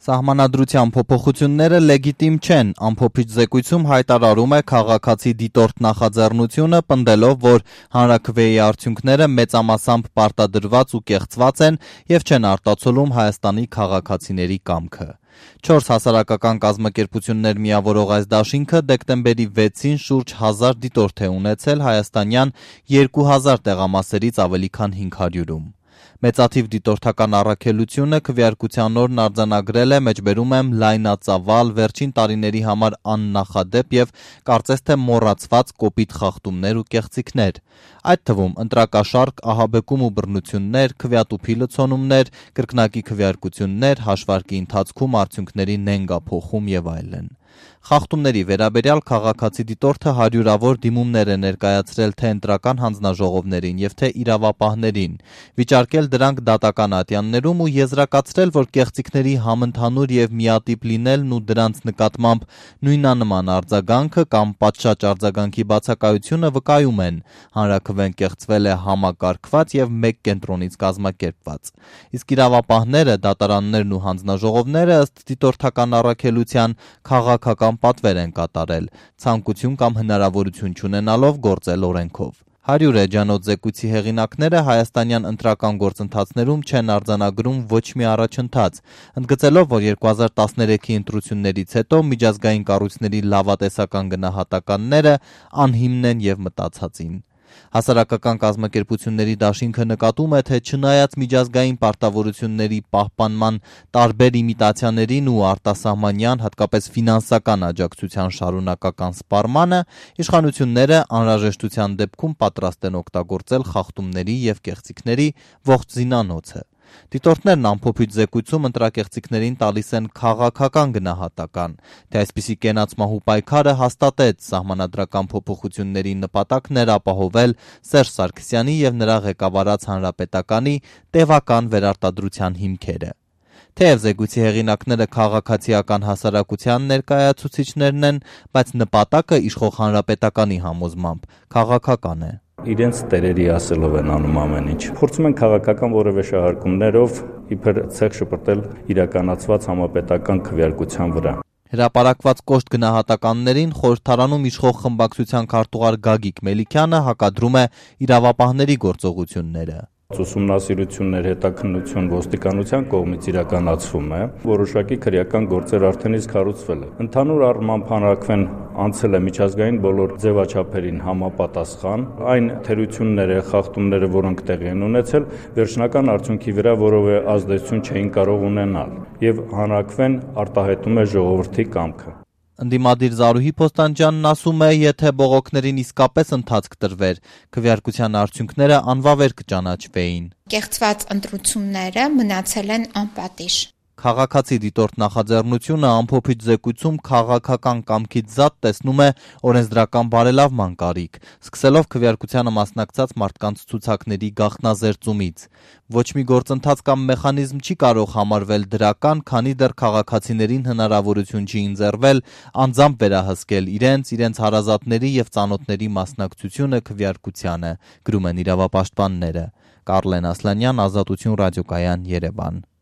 Սահմանադրության փոփոխությունները լեգիտիմ չեն, ամփոփիչ զեկույցում հայտարարում է քաղաքացի դիտորդ նախաձեռնությունը, պնդելով, որ հանրաքվեի արդյունքները մեծամասամբ պարտադրված ու կեղծված են եւ չեն արտացոլում Հայաստանի քաղաքացիների կամքը։ 4 հասարակական կազմակերպություններ միավորող այս դաշինքը դեկտեմբերի 6-ին շուրջ 1000 դիտորդ է ունեցել հայաստանյան 2000 տեղամասերից ավելի քան 500-ում։ Մեծաթիվ դիտորդական առաքելությունը քվեարկության օրն արձանագրել է, մեջբերում եմ, լայնածավալ, վերջին տարիների համար աննախադեպ եւ կարծես թե մոռացված կոպիտ խախտումներ ու կեղծիքներ, այդ թվում ընտրակաշառք, ահաբեկում ու բռնություններ, քվեատուփի լցոնումներ, կրկնակի քվեարկություններ, հաշվարկի ընթացքում արդյունքների նենգափոխում եւ այլն։ Խախտումների վերաբերյալ քաղաքացի դիտորդը հարյուրավոր դիմումներ է ներկայացրել թե ընտրական հանձնաժողովներին եւ թե իրավապահներին, վիճարկել դրանք դատական ատյաններում ու եզրակացրել, որ կեղծիքների համընդհանուր եւ միատիպ լինելն ու դրանց նկատմամբ նույնանման արձագանքը կամ պատշաճ արձագանքի բացակայությունը վկայում են, հանրաքվեն կեղծվել է համակարգված եւ մեկ կենտրոնից կազմակերպված։ Իսկ իրավապահները, դատարաններն ու հանձնաժողովները ըստ դիտորդական առաքելության քաղաքական պատվեր են կատարել, ցանկություն կամ հնարավորություն չունենալով գործել օրենքով։ 100 էջանոց զեկույցի հեղինակները հայաստանյան ընտրական գործընթացներում չեն արձանագրում ոչ մի առաջընթաց, ընդգծելով, որ 2013-ի ընտրություններից հետո միջազգային կառույցների լավատեսական գնահատականները անհիմն են եւ մտածածին։ Հասարակական կազմակերպությունների դաշինքը նկատում է, թե չնայած միջազգային պարտավորությունների պահպանման տարբեր իմիտացիաներին ու արտասահմանյան, հատկապես ֆինանսական աջակցության շարունակական սպառմանը, իշխանությունները անհրաժեշտության դեպքում պատրաստ են օգտագործել խախտումների եւ կեղծիքների ողջ զինանոցը։ Դիտորդներն ամփոփիչ զեկույցում ընտրակեղծիքներին տալիս են քաղաքական գնահատական, թե այսպիսի կենացմահու պայքարը հաստատեց սահմանադրական փոփոխությունների նպատակն էր ապահովել Սերժ Սարգսյանի եւ նրա ղեկավարած հանրապետականի տևական վերարտադրության հիմքերը։ Թեև զեկույցի հեղինակները քաղաքացիական հասարակության ներկայացուցիչներն են, բայց նպատակը իշխող հանրապետականի համոզմամբ քաղաքական է։ Իրենց տերերի ասելով են անում ամեն ինչ։ Փորձում են քաղաքական որևէ շահարկումներով իբր ցեղ շպրտել իրականացված համապետական քվեարկության վրա։ Հրապարակված կոշտ գնահատականներին խորհրդարանում իշխող խմբակցության քարտուղար Գագիկ Մելիքյանը հակադրում է իրավապահների գործողությունները։ Ուսումնասիրություններ, հետաքննություն ոստիկանության կողմից իրականացվում է, որոշակի քրեական գործեր արդեն իսկ հարուցվել է։ Ընդհանուր առմամբ հանրաքվեն անցել է միջազգային բոլոր ձևաչափերին համապատասխան, այն թերությունները, խախտումները, որոնք տեղի են ունեցել, վերջնական արդյունքի վրա որևէ ազդեցություն չէին կարող ունենալ, եւ հանրաքվեն արտահայտում է ժողովրդի կամքը։ Ընդդիմադիր Զարուհի Փոստանջյանն ասում է, եթե բողոքներին իսկապես ընթացք տրվեր, քվեարկության արդյունքները անվավեր կճանաչվեին։ Կեղծված ընտրությունները մնացել են անպատիժ։ Քաղաքացի դիտորդ նախաձեռնությունը ամփոփիչ զեկույցում քաղաքական կամքից զատ տեսնում է օրենսդրական բարելավման կարիք, սկսելով քվեարկությանը մասնակցած մարդկանց ցուցակների գաղտնազերծումից։ Ոչ մի գործընթաց կամ մեխանիզմ չի կարող համարվել դրական, քանի դեռ քաղաքացիներին հնարավորություն չի ընձեռվել անձամբ վերահսկել իրենց հարազատների եւ ծանոթների մասնակցությունը քվեարկությանը, գրում են իրավապաշտպանները։ Կարլեն Ասլանյան, Ազատություն ռադիոկայան, Երևան։